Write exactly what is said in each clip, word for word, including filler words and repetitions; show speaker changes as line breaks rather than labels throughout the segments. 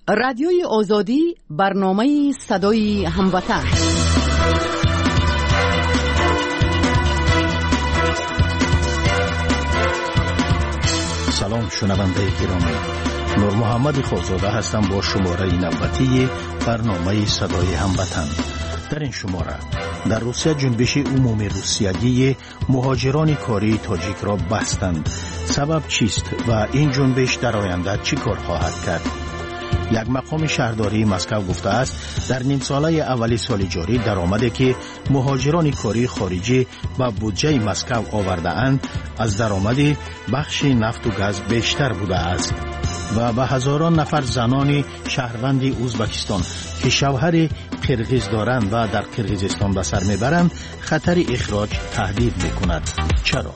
رادیوی آزادی، برنامه صدای هموطن.
سلام شنونده گرامی، نور محمد خوزاده هستم با شماره نوبتی برنامه صدای هموطن. در این شماره در روسیه جنبش عمومی روسیایی مهاجران کاری تاجیک را بستند. سبب چیست و این جنبش در آینده چی کار خواهد کرد؟ یک مقام شهرداری مسکو گفته است در نیم ساله اولی سال جاری درآمدی که مهاجران کاری خارجی به بودجه مسکو آورده اند از درآمد بخش نفت و گاز بیشتر بوده است و به هزاران نفر زنان شهروند ازبکستان که شوهر قرغیز دارند و در قرغیزستان به سر میبرند خطر اخراج تهدید میکند. چرا؟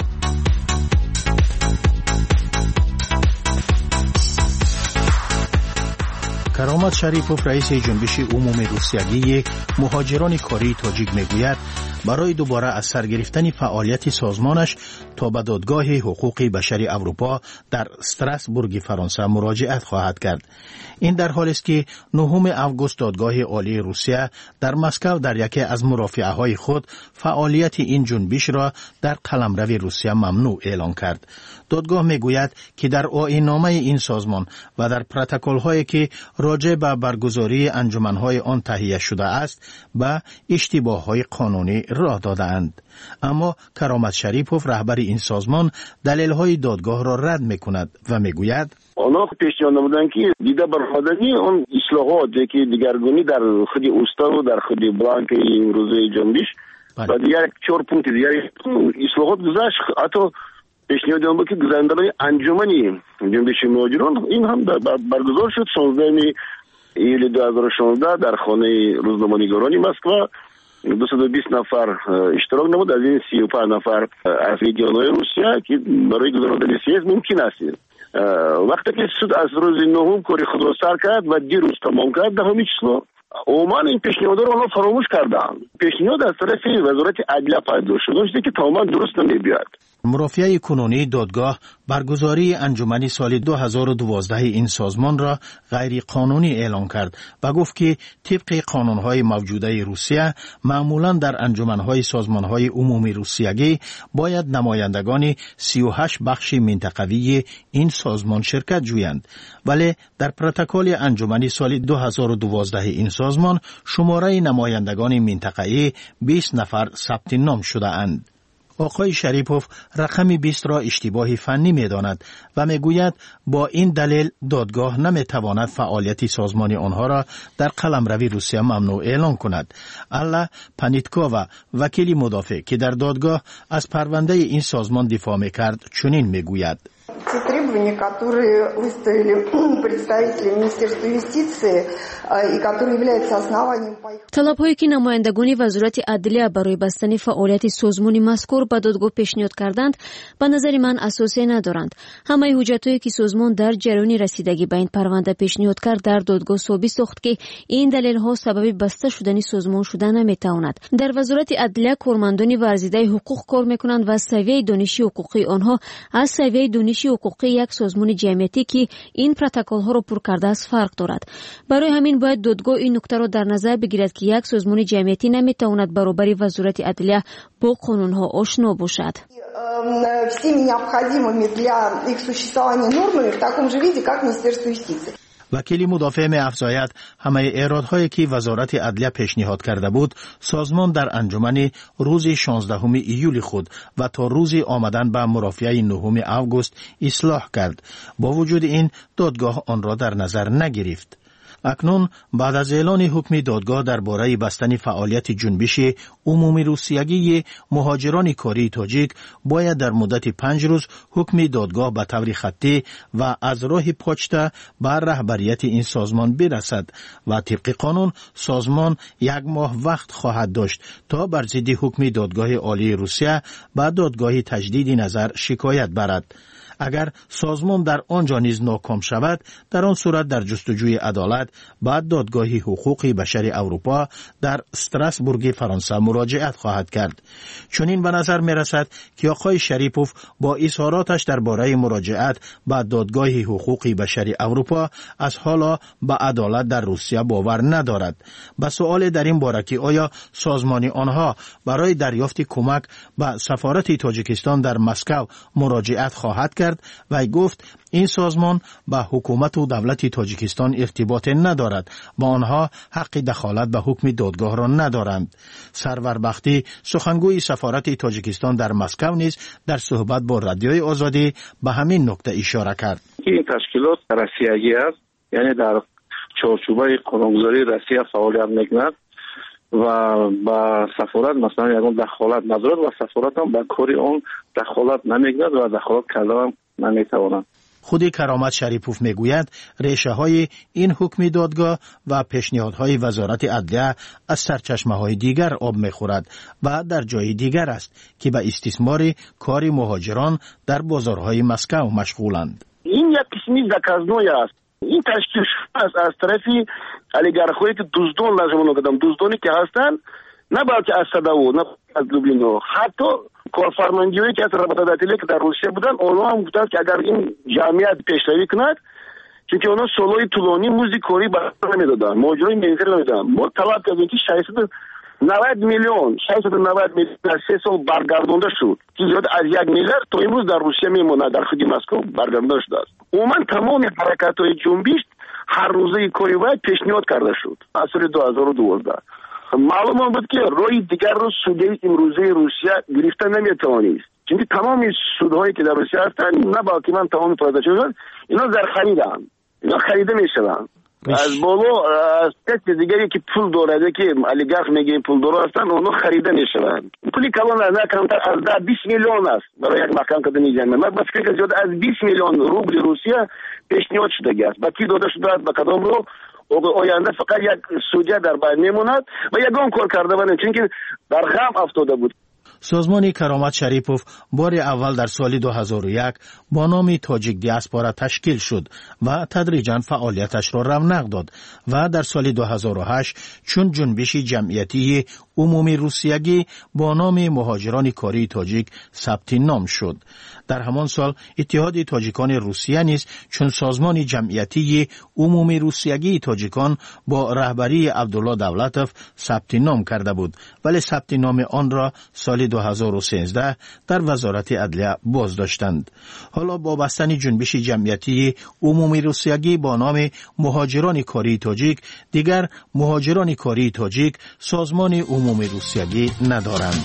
کرامت شریپوف رئیس جنبش عمومی روسیایی مهاجران کاری تاجیک میگوید برای دوباره از سر گرفتن فعالیت سازمانش تا به دادگاه حقوق بشری اروپا در استراسبورگ فرانسه مراجعت خواهد کرد. این در حالی است که نهم آگوست دادگاه عالی روسیه در مسکو در یکی از مرافعه‌های خود فعالیت این جنبش را در قلمرو روسیه ممنوع اعلام کرد. دادگاه میگوید که در آیین‌نامه این سازمان و در پروتکل‌هایی که راجع به برگزاری انجمن‌های آن تهیه شده است به اشتباه‌های قانونی راه داده‌اند. اما کرامت شریپوف رهبر این سازمان دلیل‌های دادگاه را رد می‌کند و میگوید
آنها پیشنهاد نمودند که دیده برخوردنی اون اصلاحاتی که دیگرگونی در خود اوستا و در خود بلانک امروزه جنبش و دیگر چهار پونت دیگر اصلاحات گذاشت. حتی پیشنهاد آن بود که گزارندگی انجمنی جنبش مهاجران این هم برگزار شد شانزده ایل دو هزار و شانزده در خانه روزنامه‌نگاران مسکو. دویست و بیست نفر اشتراک نمود، از این سی و پنج نفر از رژیم‌های روسیه که برای گزارندگی سیاسی ممکن است. وقتی که سود از روز نهم کاری خود را سر کرد و دیروز تمام کرد دهمین چیزو عموما این پیشنهاد را آنها فراموش کردند. پیشنهاد از طرف وزارت عدلیه پایدار شده که تماما درست نمی‌بیاد.
مرافعه کنونی دادگاه برگزاری انجمن سال دو هزار و دوازده این سازمان را غیر قانونی اعلام کرد و گفت که طبق قانون‌های موجوده روسیه معمولاً در انجمن‌های سازمان‌های عمومی روسیایی باید نمایندگان سی و هشت بخش منطقوی این سازمان شرکت جویند، ولی در پروتکل انجمن سال دو هزار و دوازده این سازمان شماره نمایندگان منطقه‌ای بیست نفر ثبت نام شده اند. آقای شریپوف رقم بیست را اشتباهی فنی می داند و می گوید با این دلیل دادگاه نمی تواند فعالیت سازمانی آنها را در قلمرو روسیه ممنوع اعلان کند. الا پانیتکووا وکیل مدافع که در دادگاه از پرونده این سازمان دفاع می کرد چنین می گوید:
Те требования, которые выставили представители Министерства юстиции и которые являются основанием по их...
طلب‌هایی که نمایندگان وزارت عدلیه برای بستن فعالیت سازمان مذکور به دادگاه پیشنهاد کردند به نظر من اساسی ندارند. همه حجت‌هایی که سازمان در جریان رسیدگی به این پرونده پیشنهاد کرد در دادگاه ثابت ساخت که این دلیل‌ها سبب بسته شدن سازمان شده نمی‌تواند. در وزارت عدلیه کارمندان ورزیده حقوق کار می‌کنند و سویه دانشی حقوقی آنها از سویه دانشی حقوقی یک سازمان جمعیتی که این پروتکل‌ها را پر کرده است فرق دارد. برای همین باید دادگاه این نکته را در نظر بگیرد که یک سازمان جمعیتی نمی‌تواند برابر وزارت عدلیه با قانون‌ها آشنا باشد.
всеми необходимыми для их существования нормами в таком же виде, как Министерство юстиции.
وکیل مدافع می افزاید همه ایرادهایی که وزارت عدلیه پیشنهاد کرده بود سازمان در انجمن روز شانزدهم ایول خود و تا روز آمدن به مرافعه نهم آگوست اصلاح کرد. با وجود این دادگاه آن را در نظر نگرفت. اکنون بعد از اعلان حکم دادگاه درباره بستن فعالیت جنبش عمومی روسیایی مهاجران کاری تاجیک باید در مدت پنج روز حکم دادگاه به طور خطی و از راه پوچتا بر رهبریت این سازمان برسد و طبق قانون سازمان یک ماه وقت خواهد داشت تا بر ضد حکم دادگاه عالی روسیه به دادگاه تجدید نظر شکایت برد. اگر سازمان در آنجا نیز ناکام شود، در آن صورت در جستجوی عدالت بعد دادگاه حقوق بشر اروپا در استراسبورگ فرانسه مراجعت خواهد کرد. چنین به نظر می رسد که آقای شریپوف با اظهاراتش درباره مراجعت به دادگاه حقوق بشر اروپا از حالا به عدالت در روسیه باور ندارد. به سوال در این باره که آیا سازمان آنها برای دریافت کمک به سفارت تاجیکستان در مسکو مراجعت خواهد کرد، و گفت این سازمان به حکومت و دولت تاجیکستان ارتباط ندارد و آنها حق دخالت به حکم دادگاه را ندارند. سرور بختی سخنگوی سفارت تاجیکستان در مسکو نیز در صحبت با رادیوی آزادی به همین نکته اشاره کرد.
این تشکیلات روسیایی است، یعنی در چارچوبه قانونگذاری روسیه فعالیت میکند و با سفارت مثلا یکم دخالت ندارد و سفارت هم به کاری آن دخالت نمیکند و دخالت کردن نمیتواند.
خود کرامت شریپوف میگوید ریشه های این حکم دادگاه و پیشنهادهای وزارت عدلیه از سرچشمه های دیگر آب میخورد و در جای دیگر است که به استثمار کار مهاجران در بازارهای مسکو مشغولند.
این یک قسمی زکازنوی است. این تشکیل است از طرف اولیگارخایی که دزدان لازم نگردم، دزدانی که هستند نه بلکه از سداو نه از لوبلینو، حتی کارفرمایندهایی که از رابطه‌داری که در روسیه بودن اونها هم گفتند که اگر این جمعیت پیشروی کند، چون اونها سولوی طولانی موزیکوری برای نمیدادن، ماجرای منکر نمیدادن. ما طلب کردیم که ششصد و نود میلیون ششصد و نود میلیون در سه سال برگردانده شد که زیاد از یک میلیارد تا امروز در روسیه میمونه، در خود مسکو برگردانده شده است. عموما تمام حرکت‌های جنبش هر روزه کاری باید پیشنهاد کرده شد. از سال دو هزار و دوازده معلوم بود که روی دیگر رو سوده امروزه روسیه گرفته نمیتوانید، چون تمام سودهایی که در روسیه هستن نه باقی من تمام پیدا شدن اینا در خریدن، اینا خریده میشن از بالا از کسی دیگری که پول داره که اولیگارخ میگه پول داره هستن اونها خریده میشن. پولی کلان نه کمتر از ده بیست میلیون است برای یک مکان که میزنه. من بس فکر زیاد از بیست میلیون روبل روسیه پیشنهاد شده است. با کی داده شده است، با کدام رو آینده فقط یک سودیا در بین میموند و یگان کار کرده بودن، چون که در غم افتاده بود.
سازمان کرامت شریپوف بار اول در سال دو هزار و یک با نام تاجیک دیاسپورا تشکیل شد و تدریجاً فعالیتش را رونق داد و در سال دو هزار و هشت چون جنبش جمعیتی عمومی روسیگی با نام مهاجران کاری تاجیک ثبت نام شد. در همان سال اتحاد تاجیکان روسیه نیز چون سازمان جمعیتی عمومی روسیگی تاجیکان با رهبری عبدالله دولتوف ثبت نام کرده بود، ولی ثبت نام آن را سال دو هزار و سیزده در وزارت عدلیه بازداشتند. حالا با بستن جنبش جمعیتی عمومی روسیگی با نام مهاجران کاری تاجیک، دیگر مهاجران کاری تاجیک سازمان عمومی روسیگی ندارند.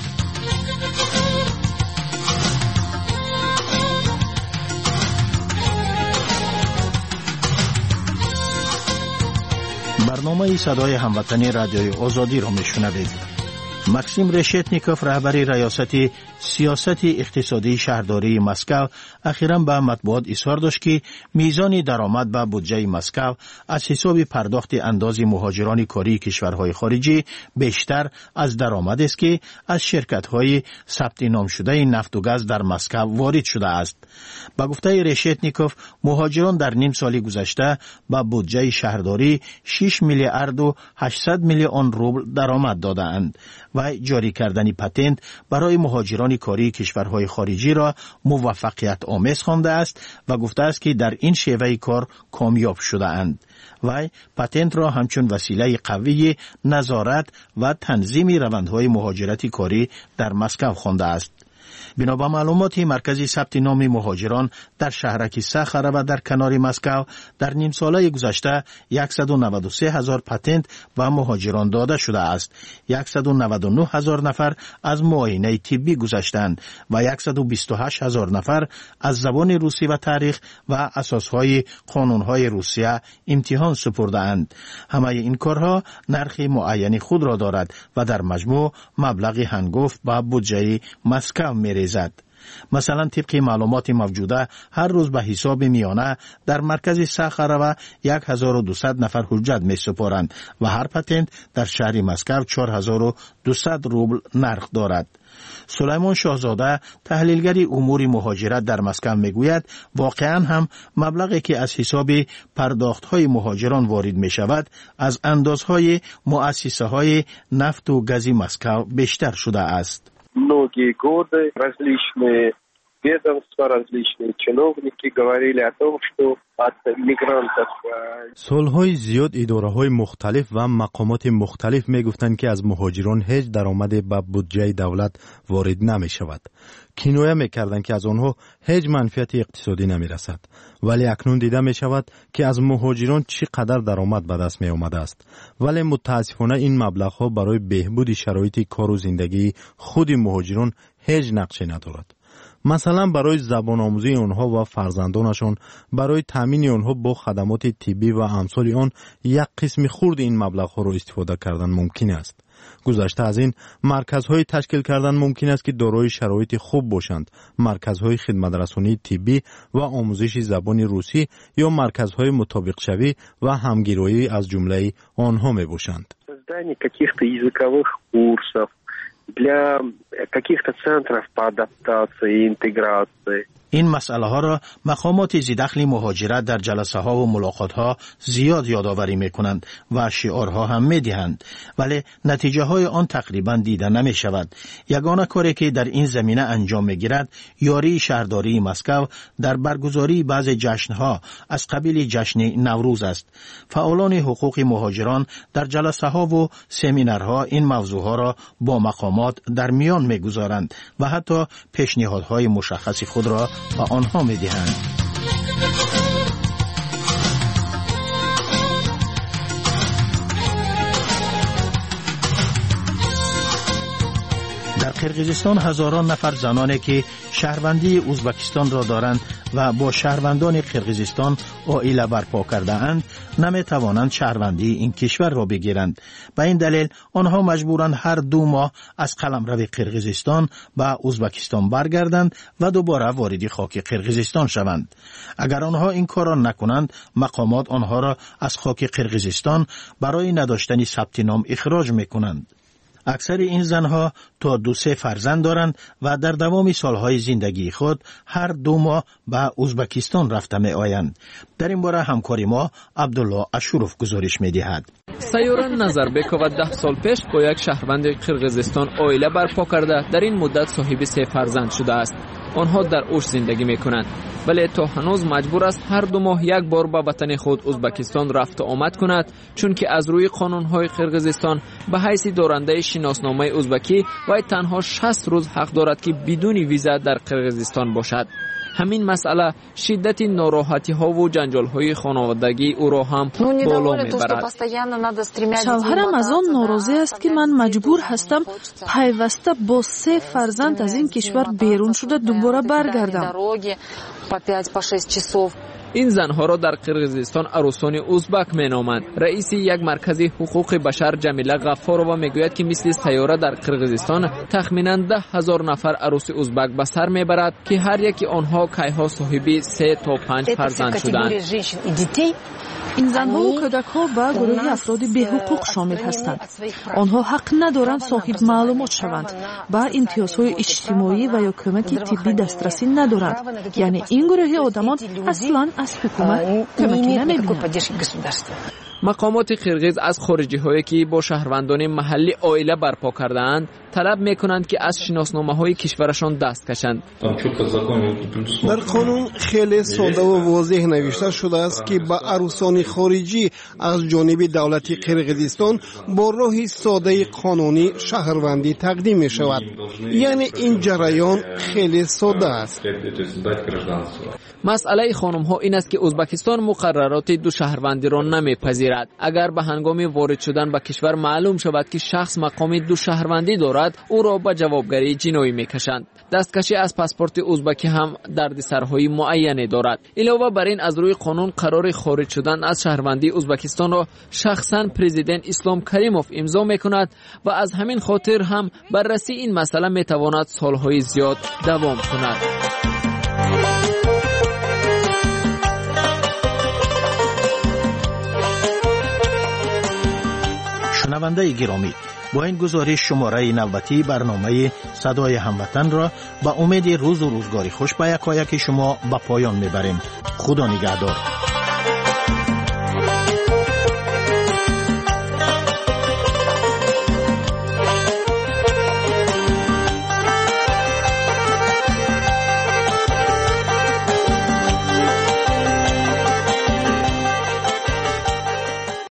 برنامه صدای هموطنی رادیوی آزادی را میشنوید. ماکسیم رشتنیکوف رهبر ریاست سیاست اقتصادی شهرداری مسکو اخیراً به مطبوعات اظهار داشت که میزان درآمد به بودجه مسکو از حساب پرداخت انداز مهاجران کاری کشورهای خارجی بیشتر از درآمد است که از شرکت‌های ثبت نام شده نفت و گاز در مسکو وارد شده است. با گفته رشتنیکوف مهاجران در نیم سال گذشته به بودجه شهرداری شش میلیارد و هشتصد میلیون روبل درآمد داده‌اند و جاری کردن پتنت برای مهاجران کاری کشورهای خارجی را موفقیت آمیز خوانده است و گفته است که در این شیوه کار کامیاب شده اند. و پتنت را همچون وسیله قوی نظارت و تنظیم روندهای مهاجرت کاری در مسکو خوانده است. بنا به معلومات مرکز ثبت نام مهاجران در شهرک ساخره و در کنار مسکو در نیم ساله گذشته صد و نود و سه هزار پتنت و مهاجران داده شده است. صد و نود و نه هزار نفر از معاینه طبی گذشتند و صد و بیست و هشت هزار نفر از زبان روسی و تاریخ و اساسهای قانونهای روسیه امتحان سپرده اند. همه این کارها نرخ معین خود را دارد و در مجموع مبلغ هنگفت به بودجه مسکو می‌ریزد. مثلا طبق معلومات موجوده هر روز به حساب میانه در مرکز ساخاروه هزار و دویست نفر حجت می سپارند و هر پتنت در شهر مسکو چهار هزار و دویست روبل نرخ دارد. سلیمان شاهزاده تحلیلگر امور مهاجرت در مسکو میگوید واقعا هم مبلغی که از حساب پرداخت‌های مهاجران وارد می شود از اندازهای مؤسسه های نفت و گاز مسکو بیشتر شده است.
Многие годы различные ведомства, различные чиновники говорили о том, что от мигрантов.
سالهای زیاد اداره‌های مختلف و مقامات مختلف میگفتند که از مهاجران هیچ درآمدی به بودجه دولت وارد نمی شود. کنایه میکردند که از آنها هیچ منفعت اقتصادی نمی رسد. ولی اکنون دیده می شود که از مهاجران چقدر درآمد به دست می آمده است. ولی متاسفانه این مبلغ‌ها برای بهبود شرایط کار و زندگی خود مهاجران هیچ نقشی ندارد. مثلا برای زبان آموزی آنها و فرزندانشان، برای تامین آنها با خدمات طبی و امثال آن یک قسم خرد این مبلغ‌ها را استفاده کردن ممکن است. گذشته از این مرکزهای تشکیل کردن ممکن است که دارای شرایط خوب باشند، مرکزهای خدمت رسانی طبی و آموزش زبان روسی یا مرکزهای مطابق شوی و همگرایی از جمله آنها می باشند.
для каких-то центров по адаптации и интеграции.
این مسئله ها را مقامات ذی‌دخل مهاجرت در جلسه ها و ملاقات ها زیاد یادآوری می کنند و شعارها هم می دهند، ولی نتیجه های آن تقریبا دیده نمی شود. یگانه کاری که در این زمینه انجام می گیرد یاری شهرداری مسکو در برگزاری بعض جشن ها از قبیل جشن نوروز است. فعالان حقوق مهاجران در جلسه ها و سمینارها این موضوع ها را با مقامات در میان می گذارند و حتی پیشنهادهای مشخص خود را و آنها می دهند. در قرقیزستان هزاران نفر زنانی که شهروندی ازبکستان را دارند و با شهروندان قرقیزستان عائله برپا کرده اند نمی توانند شهروندی این کشور را بگیرند. به این دلیل آنها مجبورند هر دو ماه از قلمرو قرقیزستان به ازبکستان برگردند و دوباره وارد خاک قرقیزستان شوند. اگر آنها این کار را نکنند مقامات آنها را از خاک قرقیزستان برای نداشتن ثبت نام اخراج میکنند. اکثر این زنها تا دو سه فرزند دارند و در دوام سالهای زندگی خود هر دو ماه به ازبکستان رفته می آیند. در این باره همکاری ما عبدالله اشروف گزارش می دهد.
سیاره نظر بکود ده سال پیش با یک شهروند قرقیزستان عائله برپا کرده در این مدت صاحب سه فرزند شده است. آنها در اوش زندگی می کنند، ولی تا هنوز مجبور است هر دو ماه یک بار به وطن خود ازبکستان رفت و آمد کند، چون که از روی قانونهای قرقیزستان به حیث دارنده شناسنامه ازبکی و تنها شصت روز حق دارد که بدون ویزا در قرقیزستان باشد. همین مسئله شدت ناراحتی ها و جنجال های خانوادگی او را هم بالا میبرد.
شوهرم از آن ناراضی است که من مجبور هستم پیوسته با سه فرزند از این کشور بیرون شده دوباره برگردم.
این زنها را در قرقیزستان عروسان ازبک مینامند. رئیس یک مرکز حقوق بشر جمیله غفارова میگوید که مثل سیاره در قرقیزستان تخمینا ده هزار نفر عروس ازبک به سر میبرد که هر یکی آنها کیها صاحب سه تا پنج فرزند شدند.
این زنها و کودک‌ها به گروه افراد بی‌حقوق شامل هستند. آنها حق ندارند صاحب معلومات شوند. به امتیازهای اجتماعی و یا کمک طبی دسترسی ندارند. یعنی این گروه آدمان اصلاً از حکومت کمکی نمی‌بینند.
مقامات قرقیز از خارجی هایی که با شهروندان محلی عائله برپا کردند طلب میکنند که از شناسنامه های کشورشان دست کشند.
در قانون خیلی ساده و واضح نوشته شده است که به عروسان خارجی از جانب دولت قرقیزستان با راه ساده قانونی شهروندی تقدیم می شود. یعنی این جریان خیلی ساده است.
مسئله خانم ها این است که ازبکستان مقررات دو شهروندی را نمیپذیرد. اگر به هنگام وارد شدن به کشور معلوم شود که شخص مقام دو شهروندی دارد، او را به جوابگری جنایی میکشند. دستکشی از پاسپورت ازبکی هم دردسرهای معینی دارد. علاوه بر این از روی قانون قرار خارج شدن از شهروندی ازبکستان را شخصا پرزیدنت اسلام کریموف امضا میکند و از همین خاطر هم بررسی این مسئله میتواند سالهای زیاد دوام کند.
شنونده گرامی، با این گزارش شماره نوبتی برنامه صدای هموطن را با امید روز و روزگاری خوش به یکایک شما به پایان میبریم. خدا نگهدار.